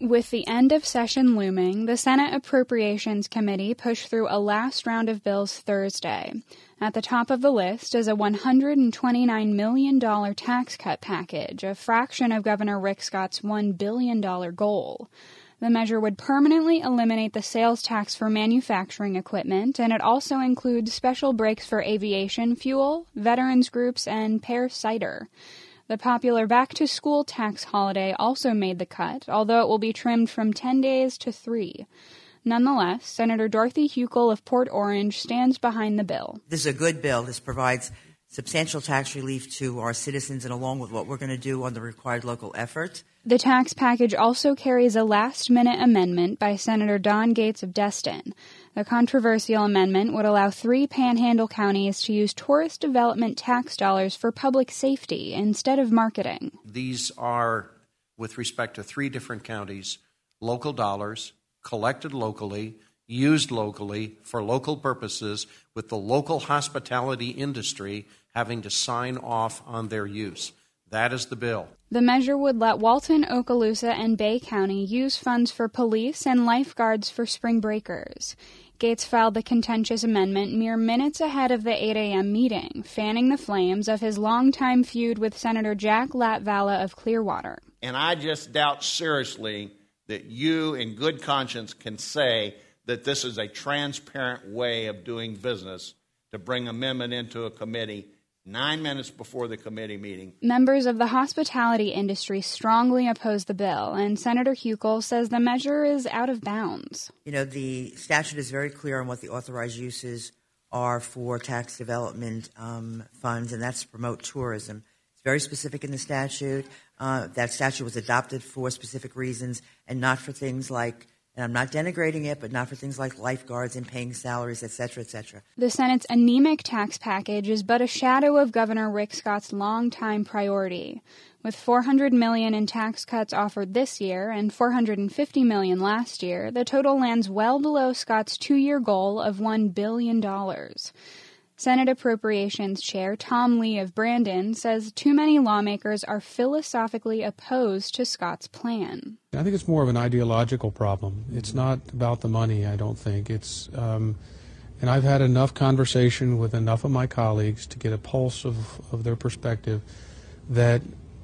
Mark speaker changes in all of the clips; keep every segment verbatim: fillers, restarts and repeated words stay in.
Speaker 1: With the end of session looming, the Senate Appropriations Committee pushed through a last round of bills Thursday. At the top of the list is a one hundred twenty-nine million dollars tax cut package, a fraction of Governor Rick Scott's one billion dollars goal. The measure would permanently eliminate the sales tax for manufacturing equipment, and it also includes special breaks for aviation fuel, veterans groups, and pear cider. The popular back-to-school tax holiday also made the cut, although it will be trimmed from ten days to three. Nonetheless, Senator Dorothy Huckel of Port Orange stands behind the bill.
Speaker 2: This is a good bill. This provides substantial tax relief to our citizens, and along with what we're going to do on the required local effort.
Speaker 1: The tax package also carries a last-minute amendment by Senator Don Gates of Destin. The controversial amendment would allow three Panhandle counties to use tourist development tax dollars for public safety instead of marketing.
Speaker 3: These are, with respect to three different counties, local dollars, collected locally, used locally for local purposes, with the local hospitality industry having to sign off on their use. That is the bill.
Speaker 1: The measure would let Walton, Okaloosa, and Bay County use funds for police and lifeguards for spring breakers. Gates filed the contentious amendment mere minutes ahead of the eight a.m. meeting, fanning the flames of his longtime feud with Senator Jack Latvala of Clearwater.
Speaker 4: And I just doubt seriously that you in good conscience can say that this is a transparent way of doing business to bring amendment into a committee nine minutes before the committee meeting.
Speaker 1: Members of the hospitality industry strongly oppose the bill, and Senator Huckel says the measure is out of bounds.
Speaker 2: You know, the statute is very clear on what the authorized uses are for tax development um, funds, and that's to promote tourism. It's very specific in the statute. Uh, that statute was adopted for specific reasons and not for things like, and I'm not denigrating it, but not for things like lifeguards and paying salaries, et cetera, et cetera.
Speaker 1: The Senate's anemic tax package is but a shadow of Governor Rick Scott's longtime priority. With four hundred million dollars in tax cuts offered this year and four hundred fifty million dollars last year, the total lands well below Scott's two-year goal of one billion dollars. Senate Appropriations Chair Tom Lee of Brandon says too many lawmakers are philosophically opposed to Scott's plan.
Speaker 5: I think it's more of an ideological problem. It's not about the money, I don't think. It's, um, and I've had enough conversation with enough of my colleagues to get a pulse of, of their perspective that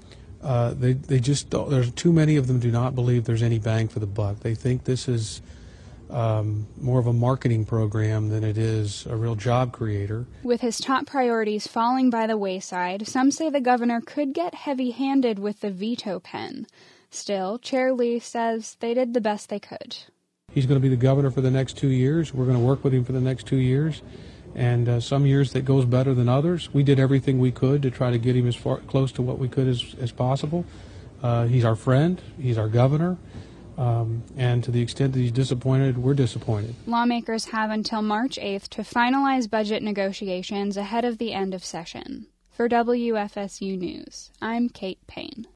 Speaker 5: uh, they, they just, there's too many of them do not believe there's any bang for the buck. They think this is Um, more of a marketing program than it is a real job creator.
Speaker 1: With his top priorities falling by the wayside, some say the governor could get heavy-handed with the veto pen. Still, Chair Lee says they did the best they could.
Speaker 5: He's going to be the governor for the next two years. We're going to work with him for the next two years. And uh, some years that goes better than others. We did everything we could to try to get him as far close to what we could as, as possible. Uh, he's our friend. He's our governor. Um, and to the extent that he's disappointed, we're disappointed.
Speaker 1: Lawmakers have until March eighth to finalize budget negotiations ahead of the end of session. For W F S U News, I'm Kate Payne.